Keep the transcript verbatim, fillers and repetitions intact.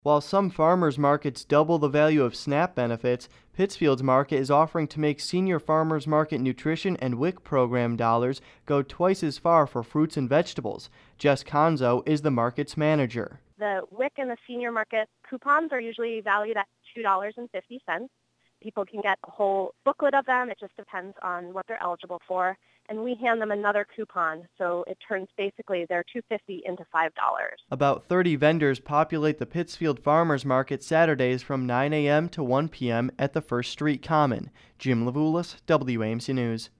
While some farmers markets double the value of SNAP benefits, Pittsfield's market is offering to make senior farmers market nutrition and W I C program dollars go twice as far for fruits and vegetables. Jess Conzo is the market's manager. The W I C and the senior market coupons are usually valued at two dollars and fifty cents. People can get a whole booklet of them. It just depends on what they're eligible for. And we hand them another coupon, so it turns basically their two dollars and fifty cents into five dollars. About thirty vendors populate the Pittsfield Farmers Market Saturdays from nine a m to one p m at the First Street Common. Jim Levulis, W A M C News.